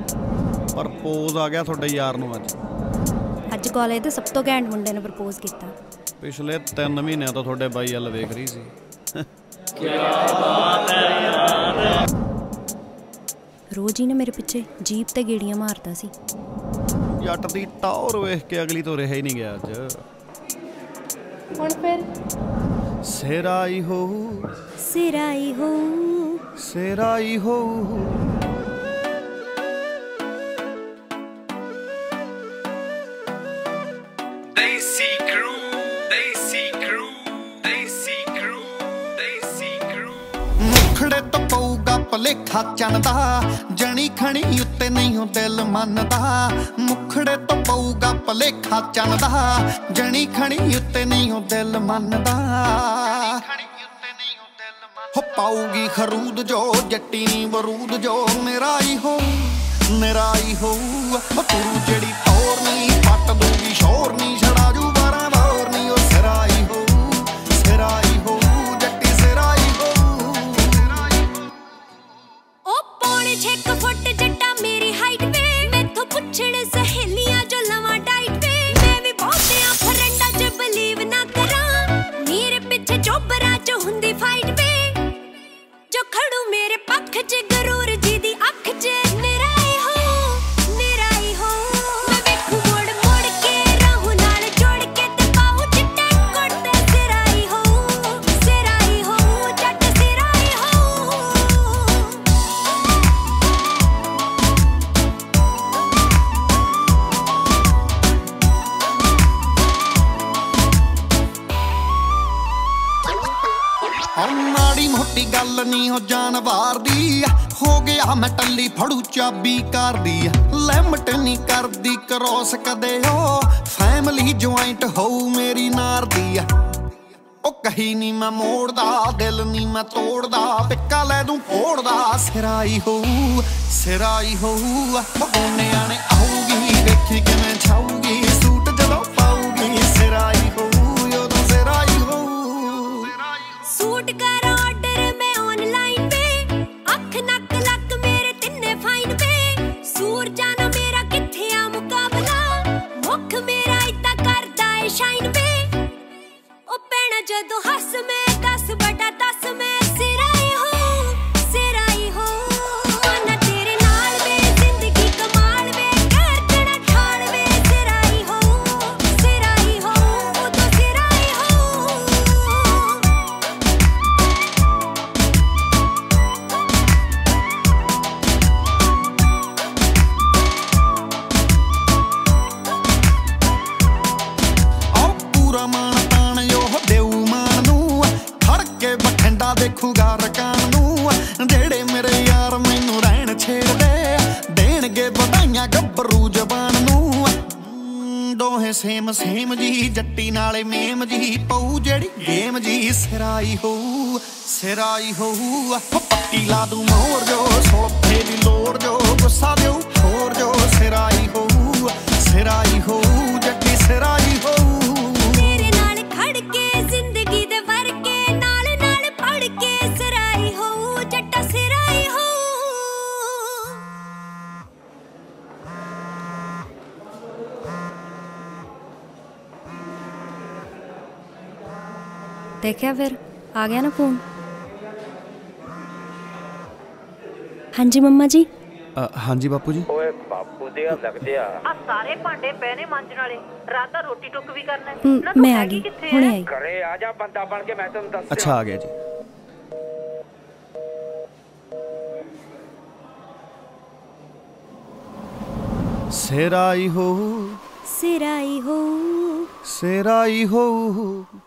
Propose ਆ ਗਿਆ ਤੁਹਾਡੇ ਯਾਰ ਨੂੰ ਅੱਜ ਕਾਲਜ ਦੇ ਸਭ ਤੋਂ ਘੈਂਟ ਮੁੰਡੇ ਨੇ ਪ੍ਰਪੋਜ਼ ਕੀਤਾ। ਪਿਛਲੇ 3 ਮਹੀਨਿਆਂ ਤੋਂ ਤੁਹਾਡੇ ਬਾਈ ਵੱਲ ਵੇਖ ਰਹੀ ਸੀ। ਰੋਜ਼ ਹੀ ਨਾ ਮੇਰੇ ਪਿੱਛੇ ਜੀਪ ਤੇ ਗੇੜੀਆਂ ਮਾਰਦਾ ਸੀ। ਜੱਟ ਦੀ ਟੌਰ ਵੇਖ ਕੇ ਅਗਲੀ ਤੋਂ ਰਿਹਾ ਹੀ ਨਹੀਂ ਗਿਆ ਅੱਜ। ਹੁਣ ਫਿਰ ਸਿਰਾਈ ਹੋ ਸਿਰਾਈ ਹੋ ਸਿਰਾਈ ਹੋ ਮੁਖੜੇ ਤੋਂ ਪਊਗਾ ਭਲੇਖਾ ਚੰਦਾ ਜਣੀ ਖਣੀ ਉੱਤੇ ਨਹੀਂ ਹੋ ਦਿਲ ਮੰਨਦਾ। ਮੁਖੜੇ ਤੋਂ ਪਊਗਾ ਭਲੇਖਾ ਚੰਦਾ ਜਣੀ ਖਣੀ ਉੱਤੇ ਨਹੀਂ ਹੋ ਦਿਲ ਮੰਨਦਾ। ਹੋ ਪਾਊਗੀ ਖਰੂਦ ਜੋ ਜੱਟੀ ਨੀ ਬਰੂਦ ਜੋ ਮੇਰਾ ਹੀ ਹੋ ਤੂੰ ਜਿਹੜੀ ਟੌਰ ਨੀ ਪੱਟ ਦੂਗੀ ਸ਼ੋਰ ਨੀ ਛੜਾ ਜੂ 12 ਬੋਰ ਨੀ ਉਹ ਸਿਰਾਈ ਹੋ ਜੱਟੀ ਸਿਰਾਈ ਹੋ। ਉਹ ਪੌਣੇ 6 ਫੁੱਟ ਜੱਟਾ ਮੇਰੀ ਹਾਈਟ ਵੇ ਮੈਥੋਂ ਪੁੱਛਣ ਸਹੇਲੀਆਂ ਜੋ ਲਵਾਂ ਡਾਈਟ ਵੇ ਮੈਂ ਵੀ ਬਹੁਤਿਆਂ ਫਰੈਂਡਾਂ 'ਚ ਬਲੀਵ ਨਾ ਕਰਾਂ ਮੇਰੇ ਪਿੱਛੇ ਚੋਬਰਾਂ 'ਚ ਹੁੰਦੀ ਫਾਈਟ ਵੇ ਜੋ ਖੜੂ ਮੇਰੇ ਪੱਖ 'ਚ ਗਰੂਰ ਜੀ ਦੀ ਅੱਖ 'ਚ ਮੇਰਾ ਹੀ ਹੋ ਮੈਂ ਵੇਖੂ ਮੋੜ ਮੋੜ ਕੇ ਰਾਹੂ ਨਾਲ ਜੋੜ ਕੇ ਤੇ ਪਾਉ ਚਿੱਟੇ ਕੁੜਤੇ ਸਿਰਾਈ ਹੋ ਜੱਟ ਸਿਰਾਈ ਹੋ। ਮਾੜੀ ਮੋਟੀ ਗੱਲ ਨੀ ਹੋ ਜਾਨਵਾਰ ਦੀ ਹੋ ਗਿਆ ਮੈਂ ਟੱਲੀ ਫੜੂ ਚਾਬੀ ਕਰਦੀ ਲਿਮਟ ਨੀ ਕਰਦੀ ਕਰੋਸ ਕਦੇ ਉਹ ਫੈਮਿਲੀ ਜੁਆਇੰਟ ਹੋਊ ਮੇਰੀ ਨਾਰ ਦੀ ਉਹ ਕਹੀ ਨੀ ਮੈਂ ਮੋੜਦਾ ਦਿਲ ਨੀ ਮੈਂ ਤੋੜਦਾ ਪਿੱਕਾ ਲੈ ਦੂੰ ਫੋੜਦਾ ਸਿਰਾਈ ਹੋਊ ਬਗੋਨਿਆਂ ਨੇ ਆਊਗੀ ਵੇਖੀ ਕਿਵੇਂ ਛਾਊਗੀ ਸੂਟ ਜਦੋਂ ਪਾਊਗੀ ਸਿਰਾਈ ਹੋਊ ਉਦੋਂ ਸਿਰਾਈ ਹੋਊ। ਸੂਟ ਕਰ ਆਰਡਰ ਮੈਂ ਆਨਲਾਈਨ ਵੇ ਅੱਖ ਨੱਕ ਲੱਕ ਮੇਰੇ ਤਿੰਨੇ ਫਾਈਨ ਵੇ ਸੂਰ ਜਾਣਾ ਮੇਰਾ ਕਿੱਥੇ ਆ ਮੁਕਾਬਲਾ ਮੁੱਖ ਮੇਰਾ ਇਦਾਂ ਕਰਦਾ ਏ ਸ਼ਾਈਨ ਵੇ ਉਹ ਪੈਣਾ ਜਦੋਂ ਹੱਸ ਮੈਂ 10/10 ਮੈਂ ਸਿਰਾਈ ਹੋ ਨਾ ਤੇਰੇ ਨਾਲ ਵੇ ਜ਼ਿੰਦਗੀ ਕਮਾਲ ਵੇ ਕਰਕਣਾ ਠਾਲ ਵੇ ਸਿਰਾਈ ਹੋ ਉਦੋਂ ਸਿਰਾਈ ਹੋ। ਪੂਰਾ ਮਾਣ ਤਾਣ ਉਹ ਦੇਊ ਮਾਨ ਨੂੰ ਖੜ ਕੇ ਬਠਿੰਡਾ ਦੇਖੂਗਾ ਰਕਾਨ ਨੂੰ ਜਿਹੜੇ ਮੇਰੇ ਯਾਰ ਮੈਨੂੰ ਰਹਿਣ ਛੇੜਦੇ ਦੇਣਗੇ ਵਧਾਈਆਂ ਗੱਭਰੂ ਜ਼ਬਾਨ ਨੂੰ ਦੋਹੇ ਸੇਮ ਜੀ ਜੱਟੀ ਨਾਲੇ ਮੇਮ ਜੀ ਪਊ ਜਿਹੜੀ ਗੇਮ ਜੀ ਸਿਰਾਈ ਹੋਊ ਪੱਟੀ ਲਾ ਦੂੰ ਮੋਰ ਜੋ ਸੋਫੇ ਦੀ ਲੋੜ ਜੋ ਗੁੱਸਾ ਦੇਊ ਹੋਰ ਜੋ ਸਿਰਾਈ ਹੋਊ ਜੱਟੀ ਸਿਰਾਈ ਹੋਊ। ਤੇਰੇ ਨਾਲ ਖੜ ਕੇ ਜ਼ਿੰਦਗੀ ਦੇ ਵਰਕੇ ਨਾਲ ਪੜ ਕੇ ਸਿਰਾਈ ਹੋ ਜੱਟਾ ਸਿਰਾਈ ਹੋ। ਦੇਖਿਆ ਫਿਰ ਆ ਗਿਆ ਨਾ ਫੋਨ। ਹਾਂਜੀ ਮੰਮਾ ਜੀ। ਹਾਂਜੀ ਬਾਪੂ ਜੀ। ਓਏ ਬਾਪੂ ਦੇ ਲੱਗਦੇ ਆ ਸਾਰੇ ਭਾਂਡੇ ਪਏ ਨੇ ਮਾਂਜਣ ਵਾਲੇ ਰਾਤ ਦਾ ਰੋਟੀ ਟੁੱਕ ਵੀ ਕਰਨਾ ਮੈਂ ਆ ਗਈ ਹੁਣੇ ਆਈ। ਘਰੇ ਆ ਜਾ ਬੰਦਾ ਬਣ ਕੇ ਮੈਂ ਤੈਨੂੰ ਦੱਸ। ਅੱਛਾ ਆ ਗਿਆ ਜੀ। ਸਿਰਾਈ ਹੋ ਸਿਰਾਈ ਹੋ ਸਿਰਾਈ ਹੋ